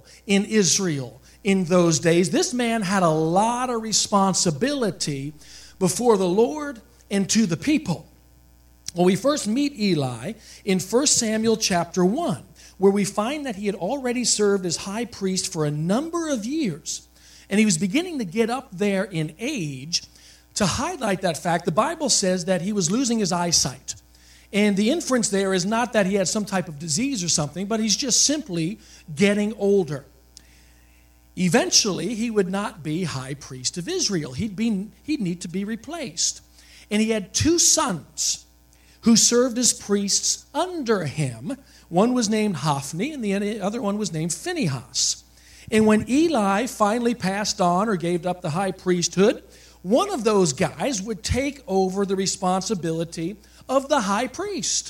in Israel in those days. This man had a lot of responsibility before the Lord and to the people. Well, we first meet Eli in 1 Samuel chapter 1, where we find that he had already served as high priest for a number of years. And he was beginning to get up there in age. To highlight that fact, the Bible says that he was losing his eyesight. And the inference there is not that he had some type of disease or something, but he's just simply getting older. Eventually, he would not be high priest of Israel. He'd need to be replaced. And he had two sons who served as priests under him. One was named Hophni, and the other one was named Phinehas. And when Eli finally passed on or gave up the high priesthood, one of those guys would take over the responsibility of the high priest.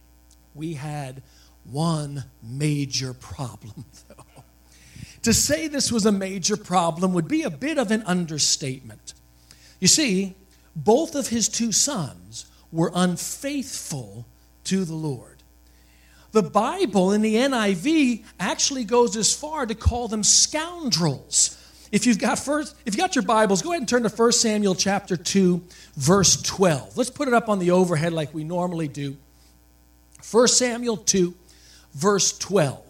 We had one major problem, though. To say this was a major problem would be a bit of an understatement. You see, both of his two sons were unfaithful to the Lord. The Bible in the NIV actually goes as far to call them scoundrels. If you've got your Bibles, go ahead and turn to 1 Samuel chapter 2, verse 12. Let's put it up on the overhead like we normally do. 1 Samuel 2, verse 12.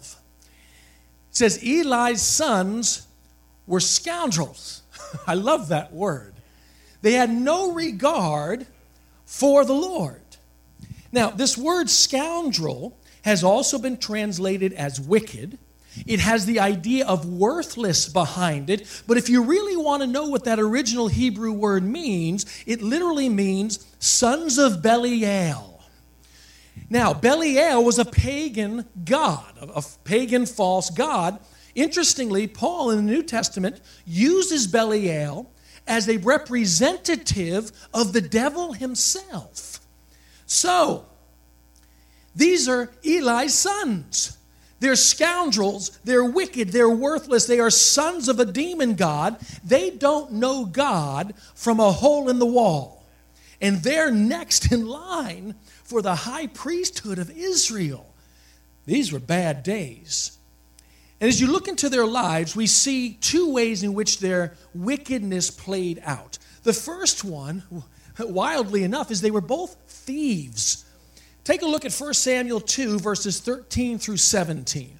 It says, Eli's sons were scoundrels. I love that word. They had no regard for the Lord. Now, this word scoundrel has also been translated as wicked. It has the idea of worthless behind it. But if you really want to know what that original Hebrew word means, it literally means sons of Belial. Now, Belial was a pagan god, a pagan false god. Interestingly, Paul in the New Testament uses Belial as a representative of the devil himself. So, these are Eli's sons. They're scoundrels, they're wicked, they're worthless, they are sons of a demon god. They don't know God from a hole in the wall. And they're next in line for the high priesthood of Israel. These were bad days. And as you look into their lives, we see two ways in which their wickedness played out. The first one, wildly enough, is they were both thieves. Take a look at 1 Samuel 2, verses 13 through 17.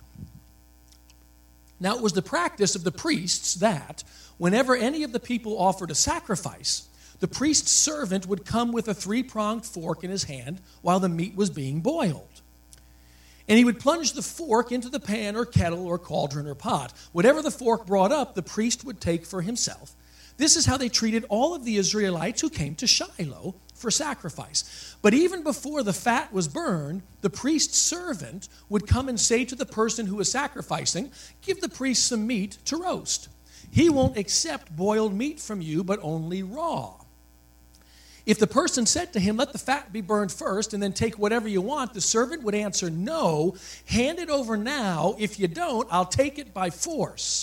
Now, it was the practice of the priests that whenever any of the people offered a sacrifice, the priest's servant would come with a three-pronged fork in his hand while the meat was being boiled. And he would plunge the fork into the pan or kettle or cauldron or pot. Whatever the fork brought up, the priest would take for himself. This is how they treated all of the Israelites who came to Shiloh for sacrifice. But even before the fat was burned, the priest's servant would come and say to the person who was sacrificing, "Give the priest some meat to roast. He won't accept boiled meat from you, but only raw." If the person said to him, "Let the fat be burned first and then take whatever you want," the servant would answer, "No, hand it over now. If you don't, I'll take it by force."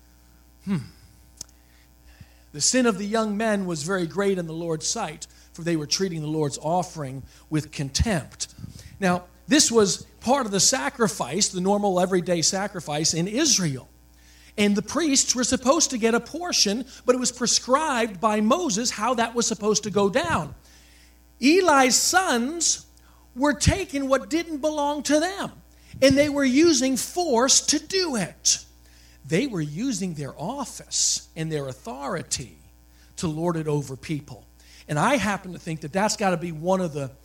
The sin of the young men was very great in the Lord's sight, for they were treating the Lord's offering with contempt. Now, this was part of the sacrifice, the normal everyday sacrifice in Israel. And the priests were supposed to get a portion, but it was prescribed by Moses how that was supposed to go down. Eli's sons were taking what didn't belong to them, and they were using force to do it. They were using their office and their authority to lord it over people. And I happen to think that that's got to be one of the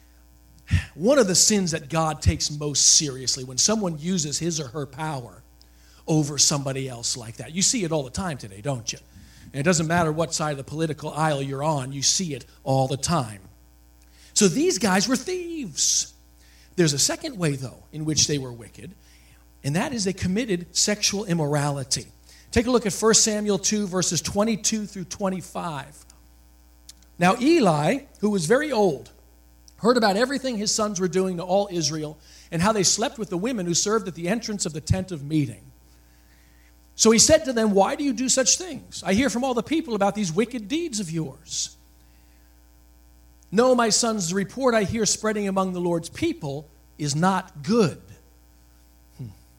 sins that God takes most seriously, when someone uses his or her power over somebody else like that. You see it all the time today, don't you? And it doesn't matter what side of the political aisle you're on, you see it all the time. So these guys were thieves. There's a second way, though, in which they were wicked, and that is they committed sexual immorality. Take a look at 1 Samuel 2, verses 22 through 25. Now Eli, who was very old, heard about everything his sons were doing to all Israel and how they slept with the women who served at the entrance of the tent of meeting. So he said to them, "Why do you do such things? I hear from all the people about these wicked deeds of yours. No, my sons, the report I hear spreading among the Lord's people is not good."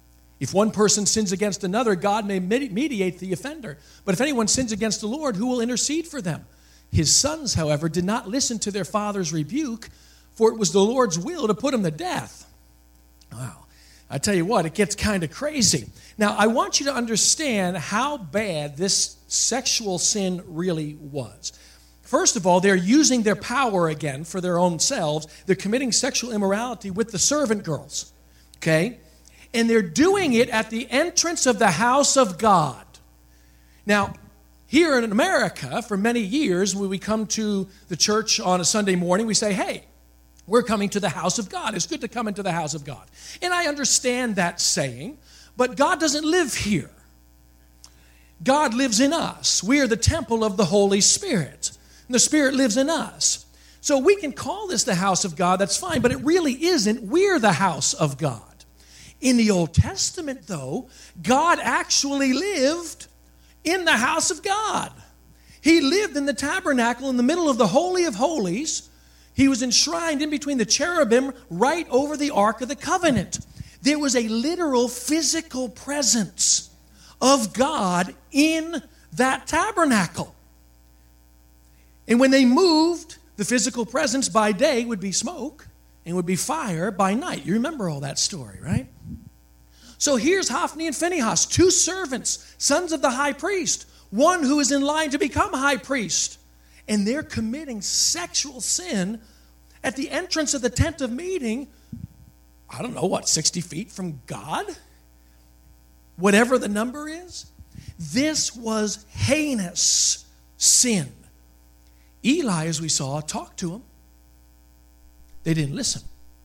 If one person sins against another, God may mediate the offender. But if anyone sins against the Lord, who will intercede for them? His sons, however, did not listen to their father's rebuke, for it was the Lord's will to put him to death. Wow. I tell you what, it gets kind of crazy. Now, I want you to understand how bad this sexual sin really was. First of all, they're using their power again for their own selves. They're committing sexual immorality with the servant girls, okay? And they're doing it at the entrance of the house of God. Now, here in America, for many years, when we come to the church on a Sunday morning, we say, hey, we're coming to the house of God. It's good to come into the house of God. And I understand that saying, but God doesn't live here. God lives in us. We are the temple of the Holy Spirit. And the Spirit lives in us. So we can call this the house of God, that's fine, but it really isn't. We're the house of God. In the Old Testament, though, God actually lived in the house of God. He lived in the tabernacle in the middle of the Holy of Holies. He was enshrined in between the cherubim right over the Ark of the Covenant. There was a literal physical presence of God in that tabernacle. And when they moved, the physical presence by day would be smoke and would be fire by night. You remember all that story, right? So here's Hophni and Phinehas, two servants, sons of the high priest, one who is in line to become high priest. And they're committing sexual sin at the entrance of the tent of meeting, 60 feet from God? Whatever the number is. This was heinous sin. Eli, as we saw, talked to them. They didn't listen.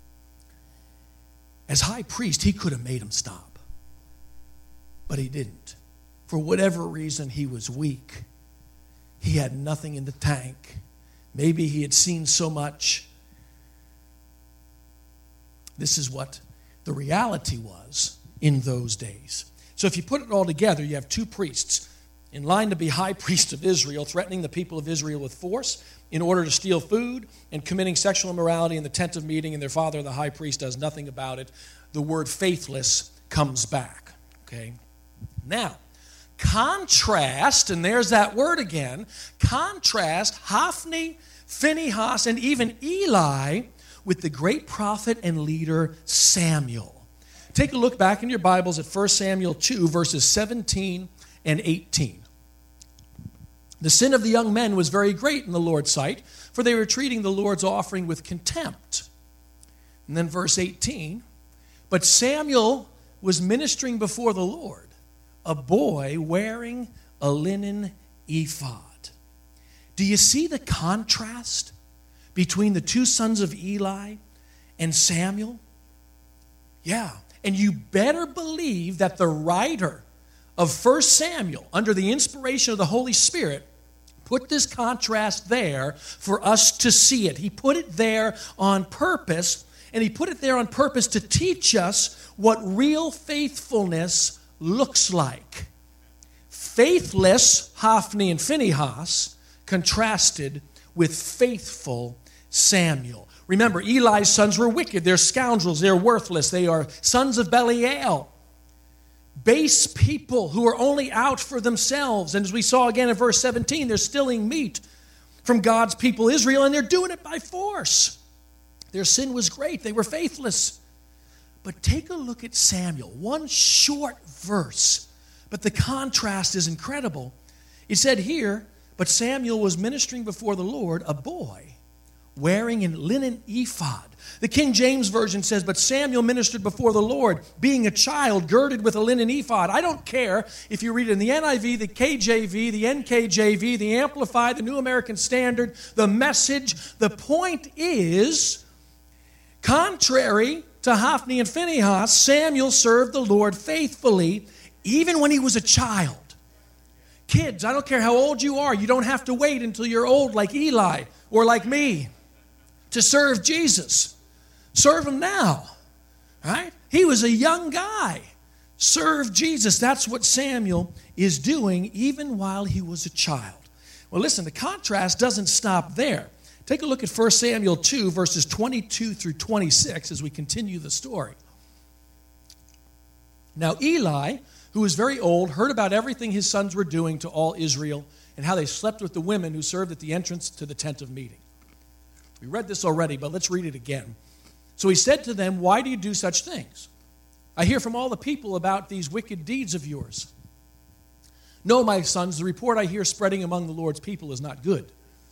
As high priest, he could have made them stop. But he didn't. For whatever reason, he was weak. He had nothing in the tank. Maybe he had seen so much. This is what the reality was in those days. So if you put it all together, you have two priests in line to be high priest of Israel, threatening the people of Israel with force in order to steal food and committing sexual immorality in the tent of meeting, and their father, the high priest, does nothing about it. The word faithless comes back. Okay? Now, contrast, and there's that word again, contrast Hophni, Phinehas, and even Eli with the great prophet and leader Samuel. Take a look back in your Bibles at 1 Samuel 2, verses 17 and 18. The sin of the young men was very great in the Lord's sight, for they were treating the Lord's offering with contempt. And then verse 18, but Samuel was ministering before the Lord, a boy wearing a linen ephod. Do you see the contrast between the two sons of Eli and Samuel? Yeah, and you better believe that the writer of 1 Samuel, under the inspiration of the Holy Spirit, put this contrast there for us to see it. He put it there on purpose, and he put it there on purpose to teach us what real faithfulness looks like. Faithless Hophni and Phinehas contrasted with faithful Samuel. Remember, Eli's sons were wicked. They're scoundrels. They're worthless. They are sons of Belial. Base people who are only out for themselves. And as we saw again in verse 17, they're stealing meat from God's people Israel, and they're doing it by force. Their sin was great. They were faithless. But take a look at Samuel. One short verse, but the contrast is incredible. It said here, but Samuel was ministering before the Lord, a boy wearing a linen ephod. The King James Version says, but Samuel ministered before the Lord, being a child girded with a linen ephod. I don't care if you read it in the NIV, the KJV, the NKJV, the Amplified, the New American Standard, the Message. The point is, contrary to Hophni and Phinehas, Samuel served the Lord faithfully, even when he was a child. Kids, I don't care how old you are, you don't have to wait until you're old like Eli or like me to serve Jesus. Serve him now, right? He was a young guy. Serve Jesus. That's what Samuel is doing even while he was a child. Well, listen, the contrast doesn't stop there. Take a look at 1 Samuel 2, verses 22 through 26 as we continue the story. Now Eli, who was very old, heard about everything his sons were doing to all Israel and how they slept with the women who served at the entrance to the tent of meeting. We read this already, but let's read it again. So he said to them, "Why do you do such things? I hear from all the people about these wicked deeds of yours. No, my sons, the report I hear spreading among the Lord's people is not good.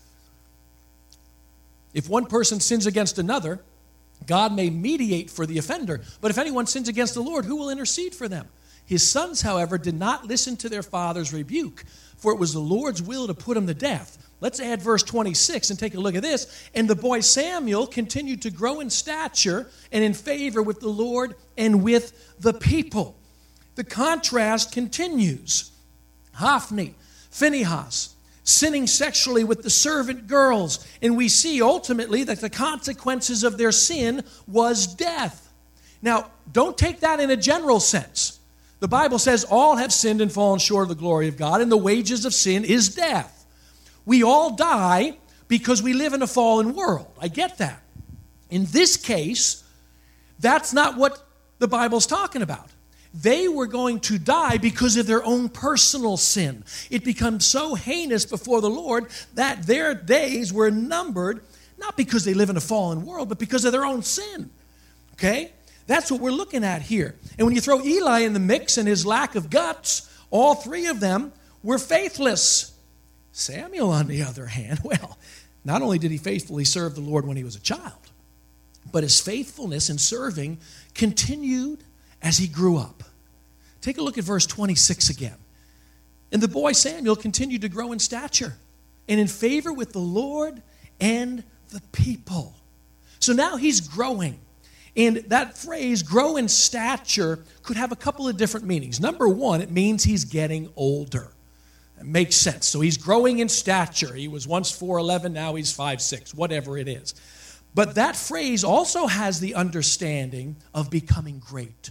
If one person sins against another, God may mediate for the offender. But if anyone sins against the Lord, who will intercede for them? His sons, however, did not listen to their father's rebuke, for it was the Lord's will to put him to death." Let's add verse 26 and take a look at this. "And the boy Samuel continued to grow in stature and in favor with the Lord and with the people." The contrast continues. Hophni, Phinehas, sinning sexually with the servant girls. And we see ultimately that the consequences of their sin was death. Now, don't take that in a general sense. The Bible says all have sinned and fallen short of the glory of God, and the wages of sin is death. We all die because we live in a fallen world. I get that. In this case, that's not what the Bible's talking about. They were going to die because of their own personal sin. It becomes so heinous before the Lord that their days were numbered, not because they live in a fallen world, but because of their own sin. Okay? That's what we're looking at here. And when you throw Eli in the mix and his lack of guts, all three of them were faithless. Samuel, on the other hand, well, not only did he faithfully serve the Lord when he was a child, but his faithfulness in serving continued as he grew up. Take a look at verse 26 again. "And the boy Samuel continued to grow in stature and in favor with the Lord and the people." So now he's growing. And that phrase, grow in stature, could have a couple of different meanings. Number one, it means he's getting older. It makes sense. So he's growing in stature. He was once 4'11", now he's 5'6", whatever it is. But that phrase also has the understanding of becoming great.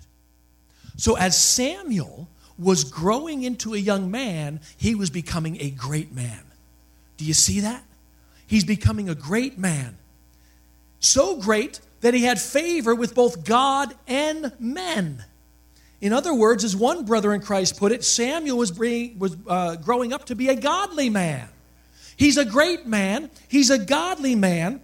So as Samuel was growing into a young man, he was becoming a great man. Do you see that? He's becoming a great man. So great that he had favor with both God and men. In other words, as one brother in Christ put it, Samuel was growing up to be a godly man. He's a great man. He's a godly man.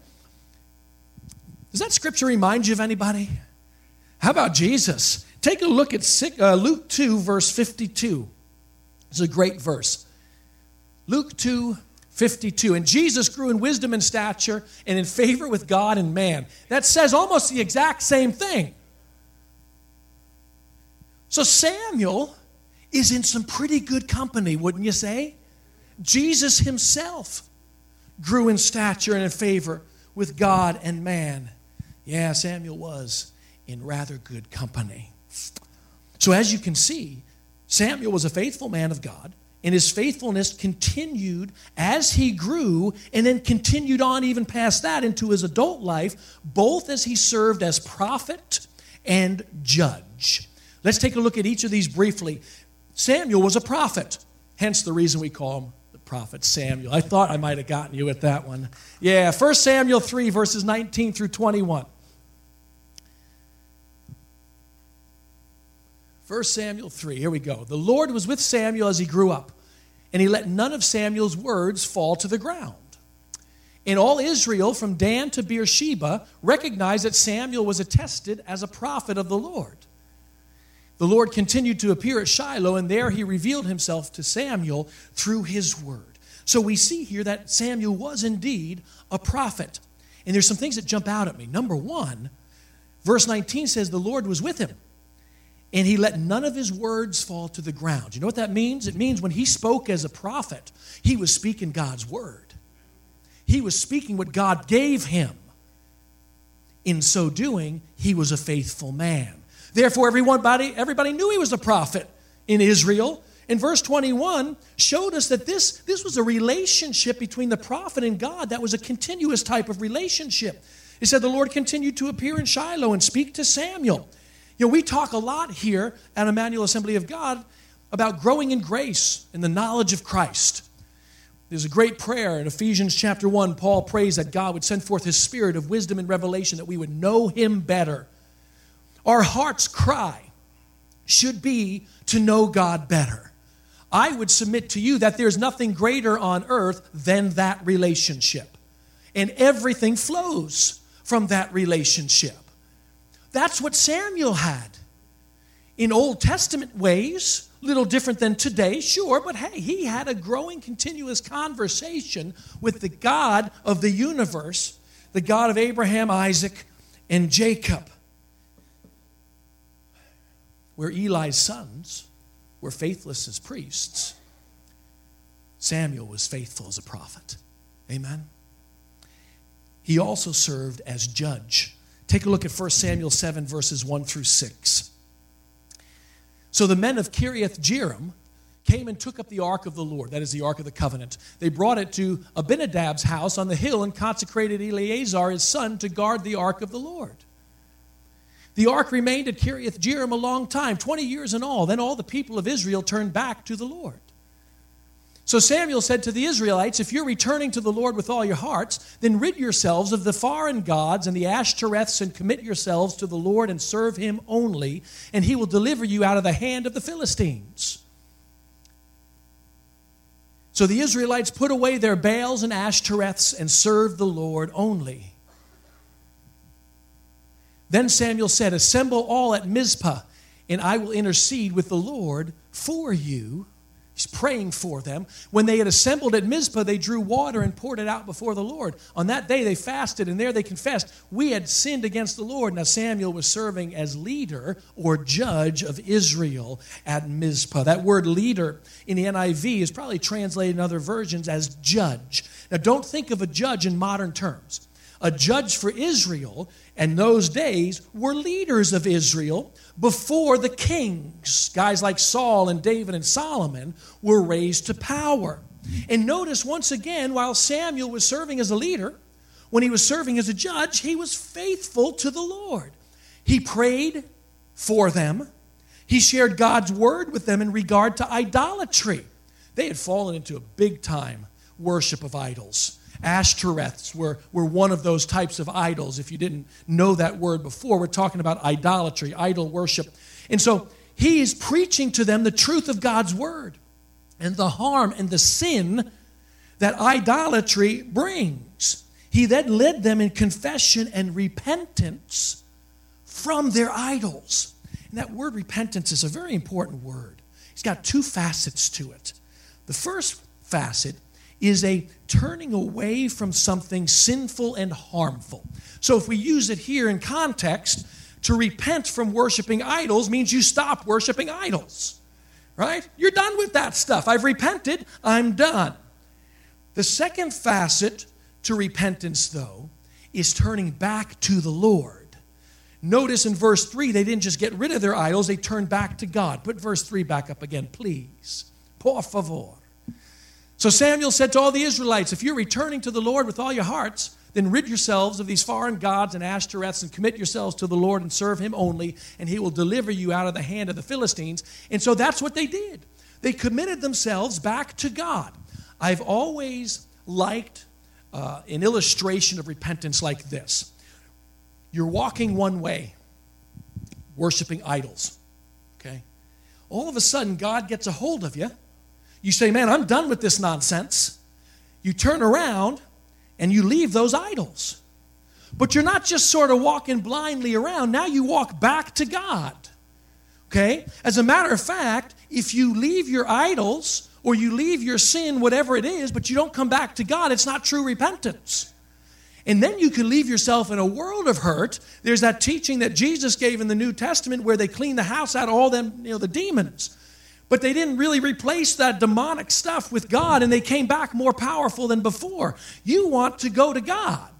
Does that scripture remind you of anybody? How about Jesus? Take a look at Luke 2, verse 52. It's a great verse. Luke 2:52. "And Jesus grew in wisdom and stature and in favor with God and man." That says almost the exact same thing. So Samuel is in some pretty good company, wouldn't you say? Jesus himself grew in stature and in favor with God and man. Yeah, Samuel was in rather good company. So as you can see, Samuel was a faithful man of God, and his faithfulness continued as he grew and then continued on even past that into his adult life, both as he served as prophet and judge. Let's take a look at each of these briefly. Samuel was a prophet, hence the reason we call him the prophet Samuel. I thought I might have gotten you with that one. Yeah, 1 Samuel 3, verses 19 through 21. 1 Samuel 3, here we go. "The Lord was with Samuel as he grew up, and he let none of Samuel's words fall to the ground. And all Israel, from Dan to Beersheba, recognized that Samuel was attested as a prophet of the Lord. The Lord continued to appear at Shiloh, and there he revealed himself to Samuel through his word." So we see here that Samuel was indeed a prophet. And there's some things that jump out at me. Number one, verse 19 says the Lord was with him, and he let none of his words fall to the ground. You know what that means? It means when he spoke as a prophet, he was speaking God's word. He was speaking what God gave him. In so doing, he was a faithful man. Therefore, everybody knew he was a prophet in Israel. And verse 21 showed us that this was a relationship between the prophet and God that was a continuous type of relationship. It said the Lord continued to appear in Shiloh and speak to Samuel. You know, we talk a lot here at Emmanuel Assembly of God about growing in grace and the knowledge of Christ. There's a great prayer in Ephesians chapter 1. Paul prays that God would send forth his spirit of wisdom and revelation, that we would know him better. Our heart's cry should be to know God better. I would submit to you that there's nothing greater on earth than that relationship. And everything flows from that relationship. That's what Samuel had. In Old Testament ways, a little different than today, sure, but hey, he had a growing, continuous conversation with the God of the universe, the God of Abraham, Isaac, and Jacob. Where Eli's sons were faithless as priests, Samuel was faithful as a prophet. Amen? He also served as judge. Take a look at 1 Samuel 7, verses 1 through 6. So the men of Kiriath Jearim came and took up the ark of the Lord, that is the ark of the covenant. They brought it to Abinadab's house on the hill and consecrated Eleazar, his son, to guard the ark of the Lord. The ark remained at Kiriath Jearim a long time, 20 years in all. Then all the people of Israel turned back to the Lord. So Samuel said to the Israelites, if you're returning to the Lord with all your hearts, then rid yourselves of the foreign gods and the Ashtoreths and commit yourselves to the Lord and serve him only, and he will deliver you out of the hand of the Philistines. So the Israelites put away their Baals and Ashtoreths and served the Lord only. Then Samuel said, assemble all at Mizpah, and I will intercede with the Lord for you. He's praying for them. When they had assembled at Mizpah, they drew water and poured it out before the Lord. On that day they fasted, and there they confessed, we had sinned against the Lord. Now Samuel was serving as leader or judge of Israel at Mizpah. That word leader in the NIV is probably translated in other versions as judge. Now don't think of a judge in modern terms. A judge for Israel in those days were leaders of Israel before the kings. Guys like Saul and David and Solomon were raised to power. And notice once again, while Samuel was serving as a leader, when he was serving as a judge, he was faithful to the Lord. He prayed for them. He shared God's word with them in regard to idolatry. They had fallen into a big-time worship of idols. Ashtoreths were one of those types of idols. If you didn't know that word before, we're talking about idolatry, idol worship. And so he is preaching to them the truth of God's word and the harm and the sin that idolatry brings. He then led them in confession and repentance from their idols. And that word repentance is a very important word. It's got two facets to it. The first facet is a turning away from something sinful and harmful. So if we use it here in context, to repent from worshiping idols means you stop worshiping idols, right? You're done with that stuff. I've repented, I'm done. The second facet to repentance, though, is turning back to the Lord. Notice in verse 3, they didn't just get rid of their idols, they turned back to God. Put verse 3 back up again, please. Por favor. So Samuel said to all the Israelites, if you're returning to the Lord with all your hearts, then rid yourselves of these foreign gods and Ashtoreths and commit yourselves to the Lord and serve him only, and he will deliver you out of the hand of the Philistines. And so that's what they did. They committed themselves back to God. I've always liked an illustration of repentance like this. You're walking one way, worshiping idols, okay? All of a sudden, God gets a hold of you. You say, man, I'm done with this nonsense. You turn around and you leave those idols. But you're not just sort of walking blindly around. Now you walk back to God. Okay? As a matter of fact, if you leave your idols or you leave your sin, whatever it is, but you don't come back to God, it's not true repentance. And then you can leave yourself in a world of hurt. There's that teaching that Jesus gave in the New Testament where they clean the house out of all them, the demons. But they didn't really replace that demonic stuff with God, and they came back more powerful than before. You want to go to God.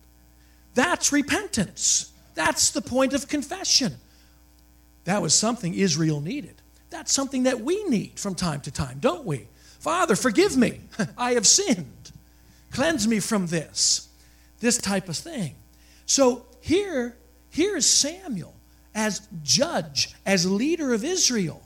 That's repentance. That's the point of confession. That was something Israel needed. That's something that we need from time to time, don't we? Father, forgive me. I have sinned. Cleanse me from this type of thing. So here is Samuel as judge, as leader of Israel.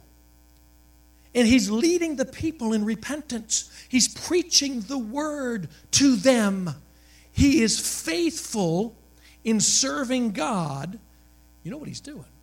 And he's leading the people in repentance. He's preaching the word to them. He is faithful in serving God. You know what he's doing?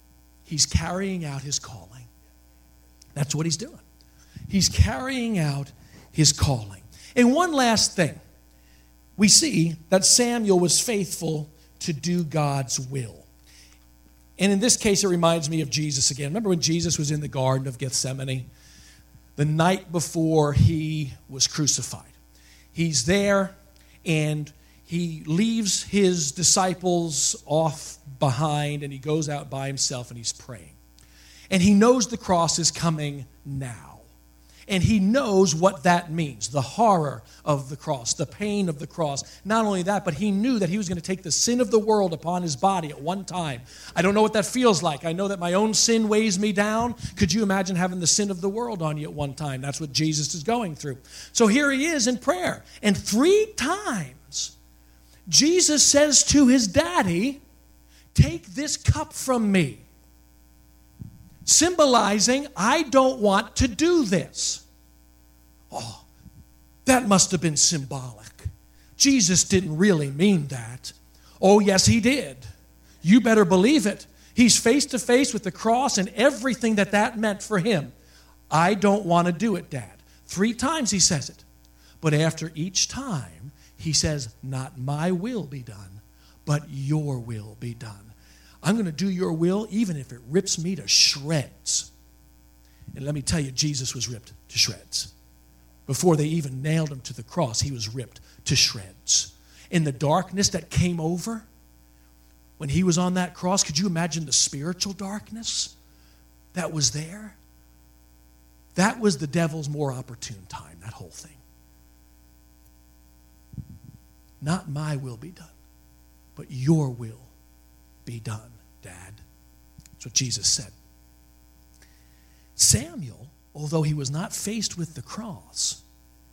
He's carrying out his calling. That's what he's doing. He's carrying out his calling. And one last thing. We see that Samuel was faithful to do God's will. And in this case, it reminds me of Jesus again. Remember when Jesus was in the Garden of Gethsemane? The night before he was crucified. He's there, and he leaves his disciples off behind, and he goes out by himself, and he's praying. And he knows the cross is coming now. And he knows what that means, the horror of the cross, the pain of the cross. Not only that, but he knew that he was going to take the sin of the world upon his body at one time. I don't know what that feels like. I know that my own sin weighs me down. Could you imagine having the sin of the world on you at one time? That's what Jesus is going through. So here he is in prayer. And 3 times, Jesus says to his daddy, "Take this cup from me." Symbolizing, I don't want to do this. Oh, that must have been symbolic. Jesus didn't really mean that. Oh, yes, he did. You better believe it. He's face to face with the cross and everything that meant for him. I don't want to do it, Dad. 3 times he says it. But after each time, he says, not my will be done, but your will be done. I'm going to do your will even if it rips me to shreds. And let me tell you, Jesus was ripped to shreds. Before they even nailed him to the cross, he was ripped to shreds. In the darkness that came over when he was on that cross, could you imagine the spiritual darkness that was there? That was the devil's more opportune time, that whole thing. Not my will be done, but your will be done, Dad. That's what Jesus said. Samuel, although he was not faced with the cross,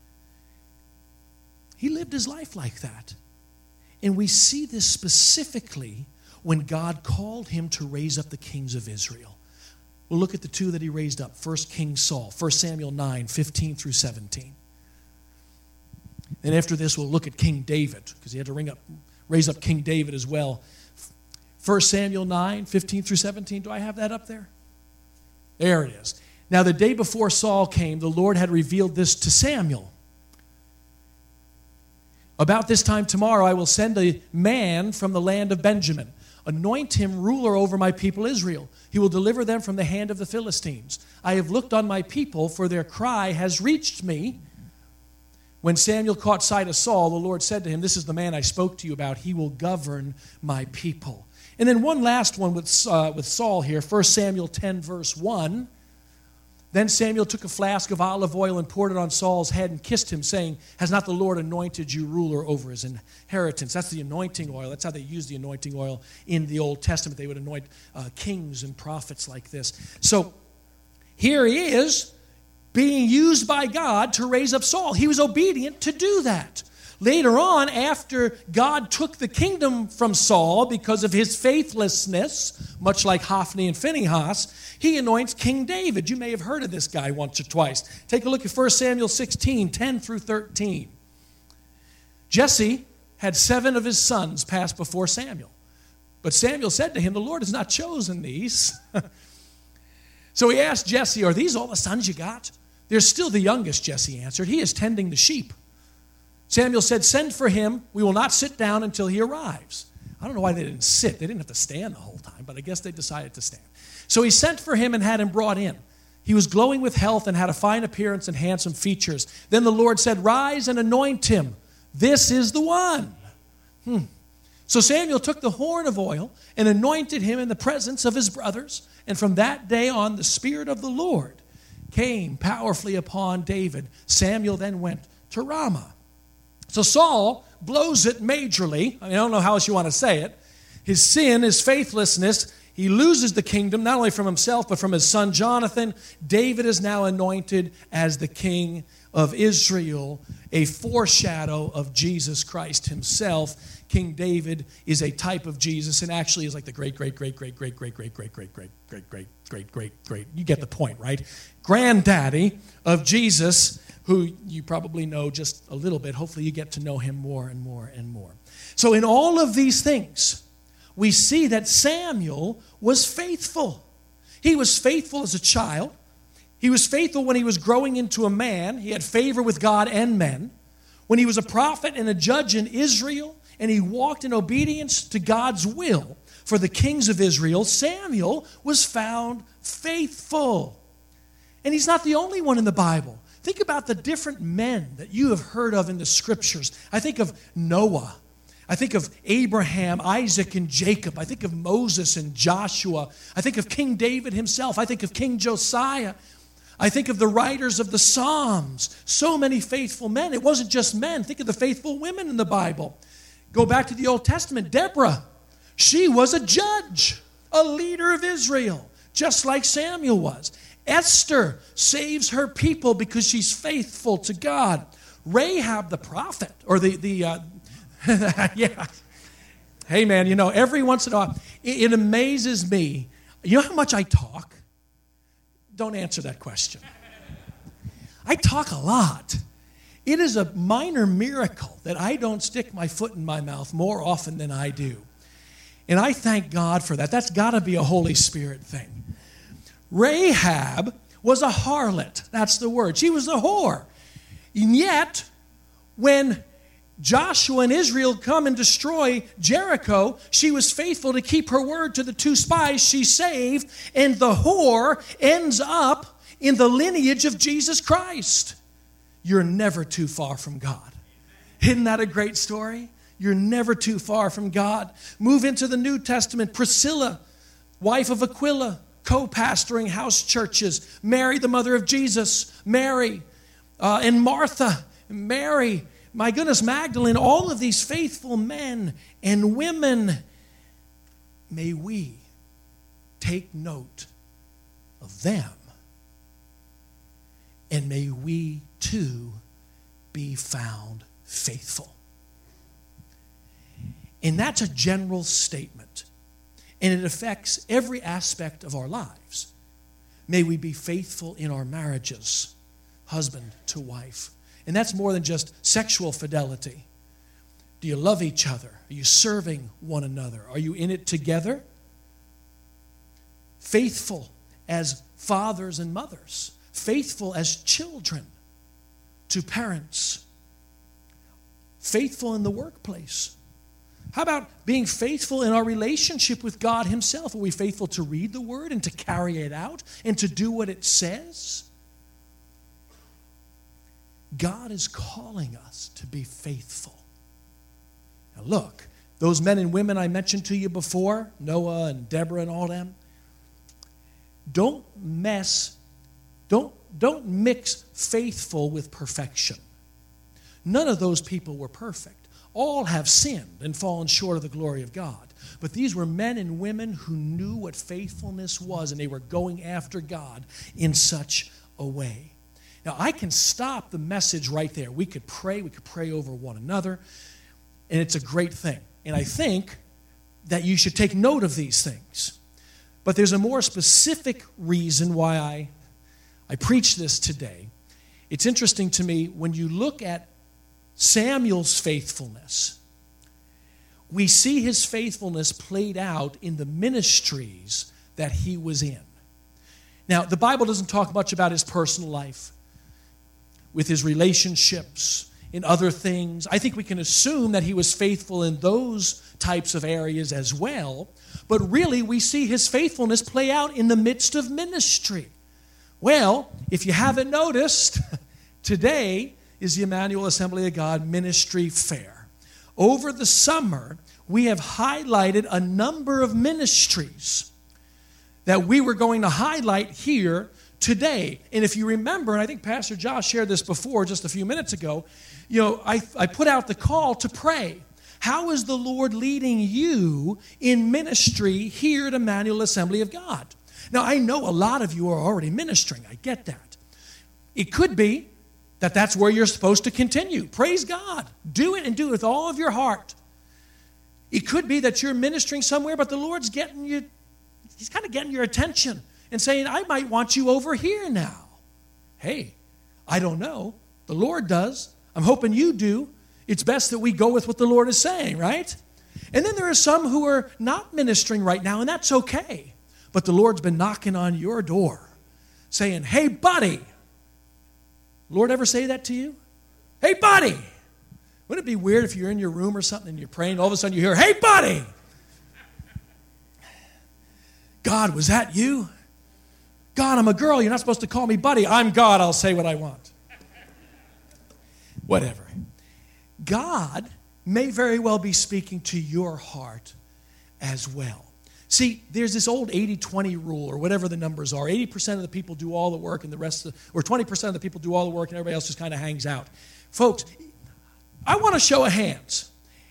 he lived his life like that. And we see this specifically when God called him to raise up the kings of Israel. We'll look at the 2 that he raised up. First, King Saul, 1 Samuel 9, 15 through 17. And after this, we'll look at King David, because he had to raise up King David as well. 1 Samuel 9, 15 through 17. Do I have that up there? There it is. Now, the day before Saul came, the Lord had revealed this to Samuel. About this time tomorrow, I will send a man from the land of Benjamin. Anoint him ruler over my people Israel. He will deliver them from the hand of the Philistines. I have looked on my people, for their cry has reached me. When Samuel caught sight of Saul, the Lord said to him, this is the man I spoke to you about. He will govern my people. And then one last one with Saul here, 1 Samuel 10, verse 1. Then Samuel took a flask of olive oil and poured it on Saul's head and kissed him, saying, has not the Lord anointed you ruler over his inheritance? That's the anointing oil. That's how they used the anointing oil in the Old Testament. They would anoint kings and prophets like this. So here he is being used by God to raise up Saul. He was obedient to do that. Later on, after God took the kingdom from Saul because of his faithlessness, much like Hophni and Phinehas, he anoints King David. You may have heard of this guy once or twice. Take a look at 1 Samuel 16, 10 through 13. Jesse had 7 of his sons pass before Samuel. But Samuel said to him, the Lord has not chosen these. So he asked Jesse, are these all the sons you got? They're still the youngest, Jesse answered. He is tending the sheep. Samuel said, send for him. We will not sit down until he arrives. I don't know why they didn't sit. They didn't have to stand the whole time, but I guess they decided to stand. So he sent for him and had him brought in. He was glowing with health and had a fine appearance and handsome features. Then the Lord said, rise and anoint him. This is the one. So Samuel took the horn of oil and anointed him in the presence of his brothers. And from that day on, the Spirit of the Lord came powerfully upon David. Samuel then went to Ramah. So Saul blows it majorly. I don't know how else you want to say it. His sin, his faithlessness, he loses the kingdom, not only from himself, but from his son Jonathan. David is now anointed as the king of Israel, a foreshadow of Jesus Christ himself. King David is a type of Jesus and actually is like the great. You get the point, right? Granddaddy of Jesus, who you probably know just a little bit. Hopefully you get to know him more and more and more. So in all of these things, we see that Samuel was faithful. He was faithful as a child. He was faithful when he was growing into a man. He had favor with God and men. When he was a prophet and a judge in Israel, and he walked in obedience to God's will for the kings of Israel, Samuel was found faithful. And he's not the only one in the Bible. Think about the different men that you have heard of in the scriptures. I think of Noah. I think of Abraham, Isaac, and Jacob. I think of Moses and Joshua. I think of King David himself. I think of King Josiah. I think of the writers of the Psalms. So many faithful men. It wasn't just men. Think of the faithful women in the Bible. Go back to the Old Testament. Deborah, she was a judge, a leader of Israel, just like Samuel was. Esther saves her people because she's faithful to God. Rahab the prophet, or yeah. Hey, man, every once in a while, it amazes me. You know how much I talk? Don't answer that question. I talk a lot. It is a minor miracle that I don't stick my foot in my mouth more often than I do. And I thank God for that. That's got to be a Holy Spirit thing. Rahab was a harlot. That's the word. She was a whore. And yet, when Joshua and Israel come and destroy Jericho, she was faithful to keep her word to the 2 spies she saved, and the whore ends up in the lineage of Jesus Christ. You're never too far from God. Isn't that a great story? You're never too far from God. Move into the New Testament. Priscilla, wife of Aquila, co-pastoring house churches. Mary, the mother of Jesus. Mary and Martha. Mary, my goodness, Magdalene, all of these faithful men and women. May we take note of them. And may we too be found faithful. And that's a general statement. And it affects every aspect of our lives. May we be faithful in our marriages, husband to wife. And that's more than just sexual fidelity. Do you love each other? Are you serving one another? Are you in it together? Faithful as fathers and mothers. Faithful as children to parents. Faithful in the workplace. How about being faithful in our relationship with God himself? Are we faithful to read the word and to carry it out and to do what it says? God is calling us to be faithful. Now look, those men and women I mentioned to you before, Noah and Deborah and all them, don't mix faithful with perfection. None of those people were perfect. All have sinned and fallen short of the glory of God. But these were men and women who knew what faithfulness was, and they were going after God in such a way. Now, I can stop the message right there. We could pray over one another, and it's a great thing. And I think that you should take note of these things. But there's a more specific reason why I preach this today. It's interesting to me when you look at Samuel's faithfulness, we see his faithfulness played out in the ministries that he was in. Now, the Bible doesn't talk much about his personal life, with his relationships, in other things. I think we can assume that he was faithful in those types of areas as well, but really we see his faithfulness play out in the midst of ministry. Well, if you haven't noticed, today is the Emmanuel Assembly of God Ministry Fair. Over the summer, we have highlighted a number of ministries that we were going to highlight here today. And if you remember, and I think Pastor Josh shared this before just a few minutes ago, I put out the call to pray. How is the Lord leading you in ministry here at Emmanuel Assembly of God? Now, I know a lot of you are already ministering. I get that. It could be that that's where you're supposed to continue. Praise God. Do it and do it with all of your heart. It could be that you're ministering somewhere, but the Lord's getting you, he's kind of getting your attention and saying, I might want you over here now. Hey, I don't know. The Lord does. I'm hoping you do. It's best that we go with what the Lord is saying, right? And then there are some who are not ministering right now, and that's okay. but the Lord's been knocking on your door saying, hey, buddy. Lord ever say that to you? Hey, buddy. Wouldn't it be weird if you're in your room or something and you're praying, all of a sudden you hear, hey, buddy. God, was that you? God, I'm a girl. You're not supposed to call me buddy. I'm God. I'll say what I want. Whatever. God may very well be speaking to your heart as well. See, there's this old 80-20 rule, or whatever the numbers are. 80% of the people do all the work, and the rest, or 20% of the people do all the work, and everybody else just kind of hangs out. Folks, I want a show of hands.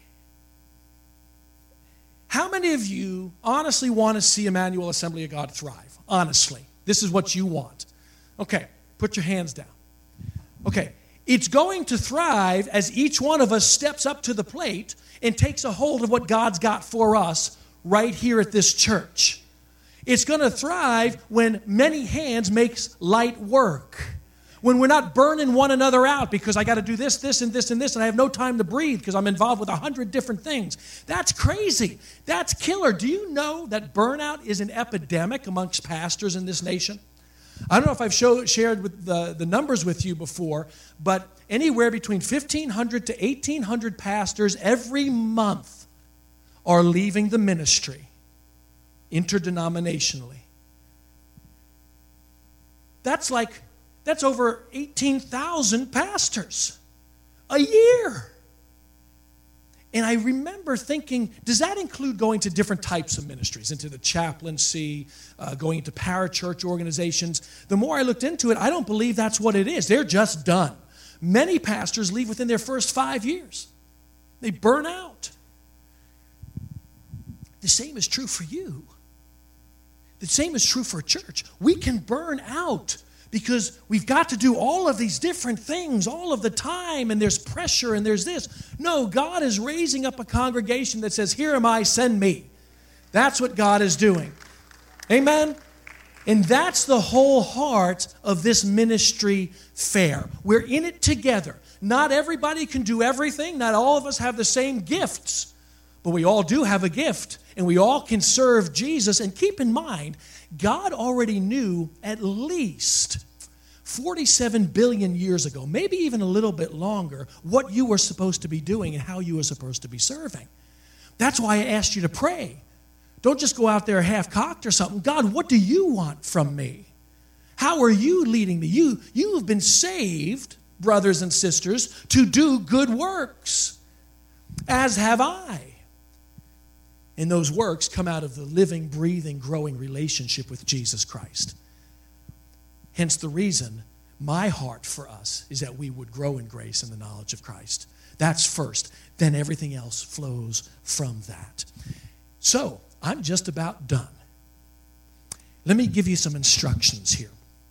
How many of you honestly want to see Emmanuel Assembly of God thrive? Honestly. This is what you want. Okay, put your hands down. Okay, it's going to thrive as each one of us steps up to the plate and takes a hold of what God's got for us right here at this church. It's going to thrive when many hands makes light work. When we're not burning one another out because I got to do this, this, and this, and this, and I have no time to breathe because I'm involved with 100 different things. That's crazy. That's killer. Do you know that burnout is an epidemic amongst pastors in this nation? I don't know if I've shared with the numbers with you before, but anywhere between 1,500 to 1,800 pastors every month are leaving the ministry interdenominationally. That's over 18,000 pastors a year. And I remember thinking, does that include going to different types of ministries, into the chaplaincy, going into parachurch organizations? The more I looked into it, I don't believe that's what it is. They're just done. Many pastors leave within their first 5 years. They burn out. The same is true for you. The same is true for a church. We can burn out because we've got to do all of these different things all of the time, and there's pressure and there's this. No, God is raising up a congregation that says, here am I, send me. That's what God is doing. Amen? And that's the whole heart of this ministry fair. We're in it together. Not everybody can do everything. Not all of us have the same gifts. But we all do have a gift, and we all can serve Jesus. And keep in mind, God already knew at least 47 billion years ago, maybe even a little bit longer, what you were supposed to be doing and how you were supposed to be serving. That's why I asked you to pray. Don't just go out there half-cocked or something. God, what do you want from me? How are you leading me? You have been saved, brothers and sisters, to do good works, as have I. And those works come out of the living, breathing, growing relationship with Jesus Christ. Hence the reason my heart for us is that we would grow in grace and the knowledge of Christ. That's first. Then everything else flows from that. So, I'm just about done. Let me give you some instructions here.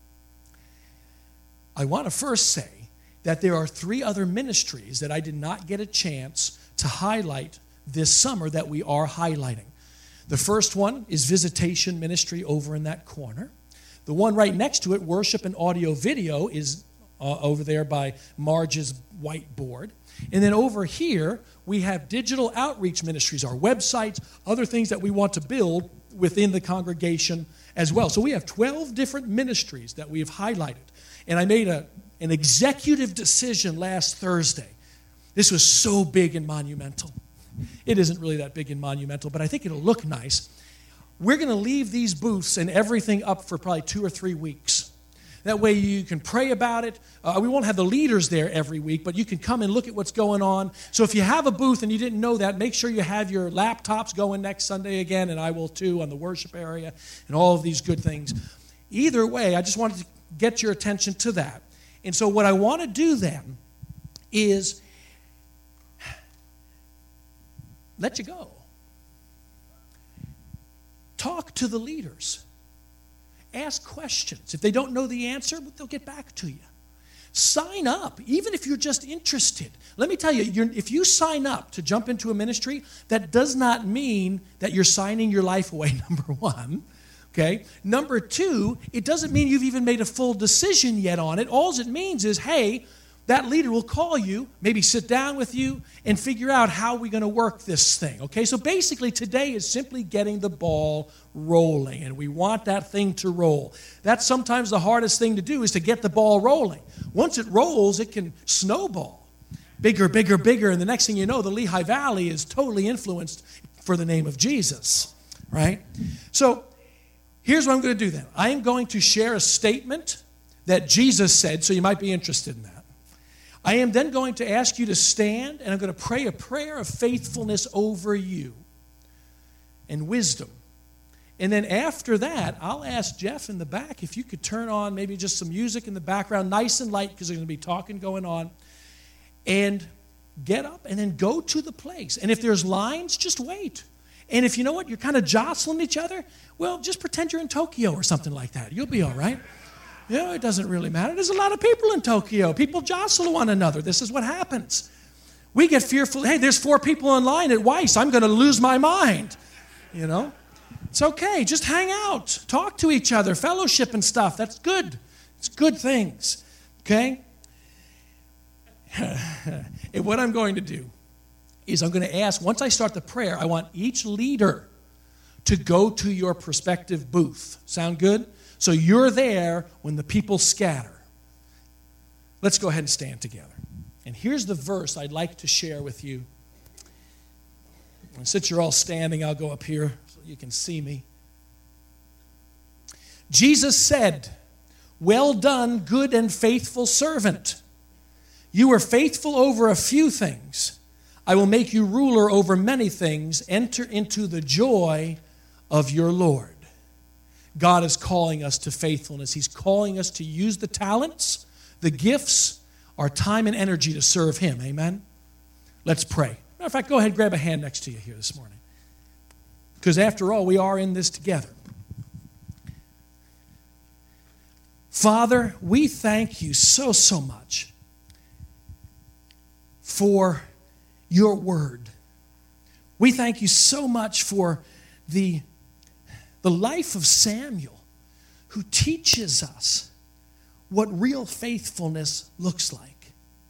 I want to first say that there are 3 other ministries that I did not get a chance to highlight this summer that we are highlighting. The first one is visitation ministry over in that corner. The one right next to it, worship and audio video, is over there by Marge's whiteboard. And then over here, we have digital outreach ministries, our websites, other things that we want to build within the congregation as well. So we have 12 different ministries that we have highlighted. And I made an executive decision last Thursday. This was so big and monumental. It isn't really that big and monumental, but I think it'll look nice. We're going to leave these booths and everything up for probably 2 or 3 weeks. That way you can pray about it. We won't have the leaders there every week, but you can come and look at what's going on. So if you have a booth and you didn't know that, make sure you have your laptops going next Sunday again, and I will too, on the worship area and all of these good things. Either way, I just wanted to get your attention to that. And so what I want to do then is let you go. Talk to the leaders. Ask questions. If they don't know the answer, they'll get back to you. Sign up, even if you're just interested. Let me tell you, if you sign up to jump into a ministry, that does not mean that you're signing your life away, number one. Okay? Number two, it doesn't mean you've even made a full decision yet on it. All it means is, hey, that leader will call you, maybe sit down with you, and figure out how we're going to work this thing, okay? So basically today is simply getting the ball rolling, and we want that thing to roll. That's sometimes the hardest thing to do, is to get the ball rolling. Once it rolls, it can snowball. Bigger, bigger, bigger, and the next thing you know, the Lehigh Valley is totally influenced for the name of Jesus, right? So here's what I'm going to do then. I am going to share a statement that Jesus said, so you might be interested in that. I am then going to ask you to stand, and I'm going to pray a prayer of faithfulness over you and wisdom. And then after that, I'll ask Jeff in the back if you could turn on maybe just some music in the background, nice and light, because there's going to be talking going on, and get up and then go to the place. And if there's lines, just wait. And if you know what, you're kind of jostling each other, well, just pretend you're in Tokyo or something like that. You'll be all right. Yeah, it doesn't really matter. There's a lot of people in Tokyo. People jostle one another. This is what happens. We get fearful. Hey, there's 4 people in line at Weiss. I'm going to lose my mind. You know? It's okay. Just hang out. Talk to each other. Fellowship and stuff. That's good. It's good things. Okay? And what I'm going to do is I'm going to ask, once I start the prayer, I want each leader to go to your prospective booth. Sound good? So you're there when the people scatter. Let's go ahead and stand together. And here's the verse I'd like to share with you. And since you're all standing, I'll go up here so you can see me. Jesus said, "Well done, good and faithful servant. You were faithful over a few things. I will make you ruler over many things. Enter into the joy of your Lord." God is calling us to faithfulness. He's calling us to use the talents, the gifts, our time and energy to serve Him. Amen? Let's pray. Matter of fact, go ahead and grab a hand next to you here this morning. Because after all, we are in this together. Father, we thank you so, so much for your word. We thank you so much for the life of Samuel, who teaches us what real faithfulness looks like.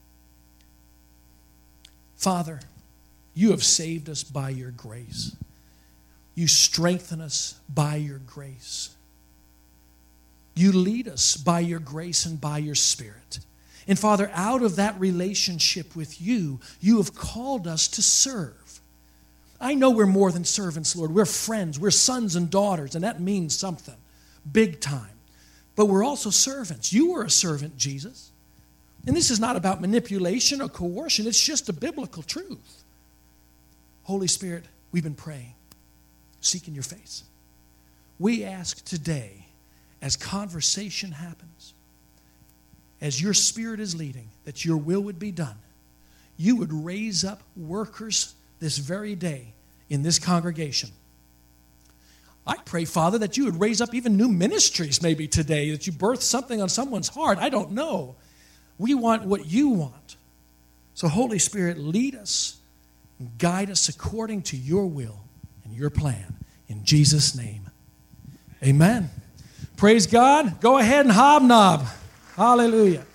Father, you have saved us by your grace. You strengthen us by your grace. You lead us by your grace and by your Spirit. And Father, out of that relationship with you, you have called us to serve. I know we're more than servants, Lord. We're friends. We're sons and daughters, and that means something big time. But we're also servants. You were a servant, Jesus. And this is not about manipulation or coercion. It's just a biblical truth. Holy Spirit, we've been praying, seeking your face. We ask today, as conversation happens, as your Spirit is leading, that your will would be done. You would raise up workers this very day in this congregation. I pray, Father, that you would raise up even new ministries maybe today, that you birth something on someone's heart. I don't know. We want what you want. So, Holy Spirit, lead us and guide us according to your will and your plan. In Jesus' name, amen. Praise God. Go ahead and hobnob. Hallelujah.